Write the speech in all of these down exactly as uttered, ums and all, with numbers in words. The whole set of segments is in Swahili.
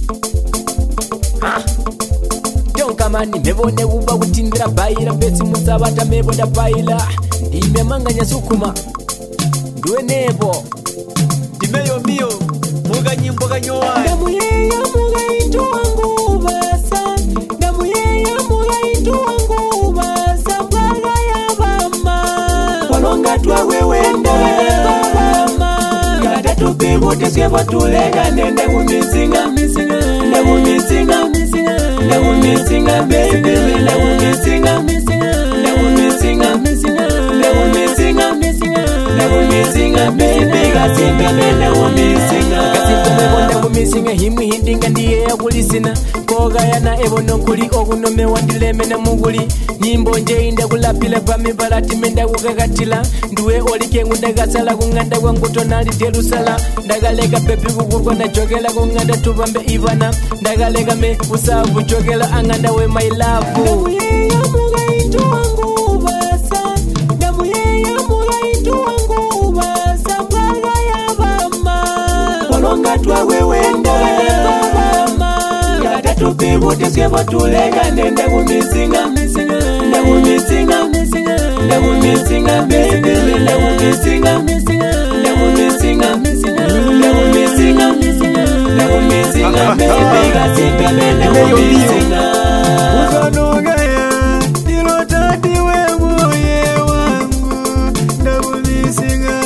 Ha Donka mani mebone uba kutindira baila pesi musabata meboda baila Ime manganya sukuma Duwe nebo Dimeyo mio Muga nyimbo kanyoa Damu yeya muga itu wangu basa Damu yeya muga itu wangu basa Bwaga ya bama Walonga tuwa wewende Bama Gata tupi wote skepa tulega Nende kumisinga Nende kumisinga Nende kumisinga baby Nende kumisinga Nende kumisinga Nende kumisinga Nende kumisinga baby Gasimbe nende kumisinga Gasimbe mwende kumisinga Himu hindinga ndiye ya kulisina Koga yana evo nonkuli Ogunome wandileme na muguli Nyimbo nje inde kulapile kwa mibalati Menda kukakatila Nduwe olike ngunde gasala Kunganda kwa nguto nali terusala Ndagaleka pepi kukurwa na jogela Kunganda tubambe ivana Ndagaleka me usavu jogela Anganda we my love Damu yeya muga itu wangu basa Damu yeya muga itu wangu basa Bwaga ya bama Walonga tuwa wewende Bama Gata tupi wote skepa tulega Nende kumisinga Nende kumisinga Nende kumisinga baby Nende kumisinga Nende kumisinga Nende kumisinga Nende kumisinga baby Gasimbe nende kumisinga Uzanogaya Nilo tati we moye wangu Ndakumisinga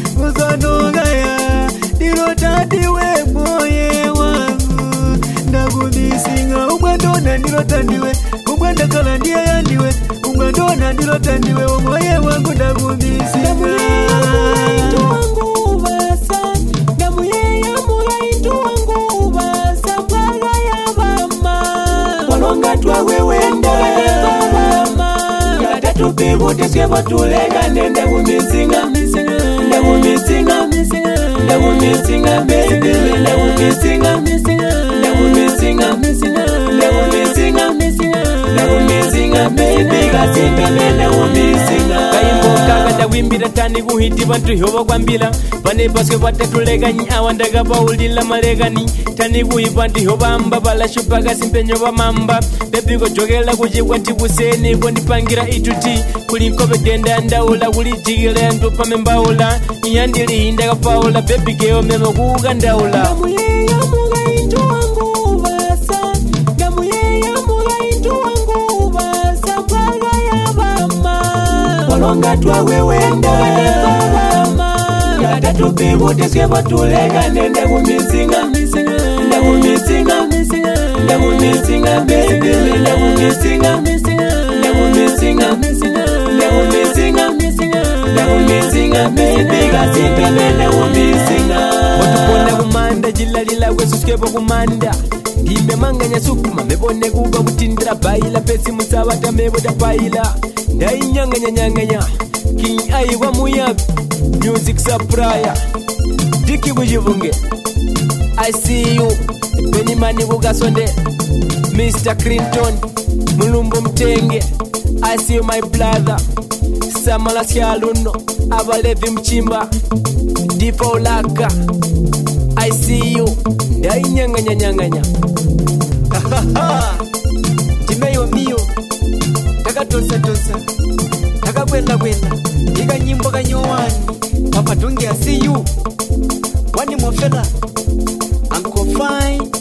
Uzanogaya Nilo tati we moye wangu Ndakumisinga Umwandona nilo tandiwe Umwanda kala ndiye yandiwe Umwandona nilo tandiwe Moye wangu ndakumisinga Damu yeya itu wangu basa Damu yeya muga itu wangu basa Bwaga ya bama Walonga tuwa wewende Bama Gata tupi wote skepa tulega Nende kumisinga Nende kumisinga Nende kumisinga baby Nende kumisinga Nende kumisinga Nende kumisinga Nende kumisinga baby Gasimbe nende kumisinga Kayimbo kaganda wimbira tani kuhiti bantu hyoba kwambila Bane baske batatulega nyi awandaga baulila malegani Tani kuhibantu hyoba mba bala shupaga simpe nyoba mamba Baby go jogela kujibwa tikuseni Kwa nipangira ituti Kulinkobe denda ndaula Kulijigile yandupa membaula Nyandili hindaga paula Baby geo memo kuga ndaula Damu yeya muga itu wangu basa Damu yeya muga itu wangu basa Bwaga ya bama Walonga tuwa wewende Bama Gata tupi wote skepa tulega Nende kumisinga Nende kumisinga Nende kumisinga baby Nende kumisinga Nende kumisinga Nende kumisinga Nende kumisinga baby Gasimbe nende kumisinga Watupona kumanda jilalila wesu skepa kumanda Dime manganya sukuma mebone kuba kutindira baila Pesi musabata meboda baila Ndai nyanganya nyanganya King ai wa muyabi Music supplier Diki bujibunge I see you Benny Mani Bugasonde Mister Clinton Mulumbo Mtenge I see you my brother Samala Sialuno Abalevi Mchimba Dipa Olaka I see you Ndai nyanganya nyanganya Dimeyo mio Taka tosa tosa Taka kwenda kwenda Iga nyimbo kanyowani Papa Dungi I see you Wani Mofela Uncle Fine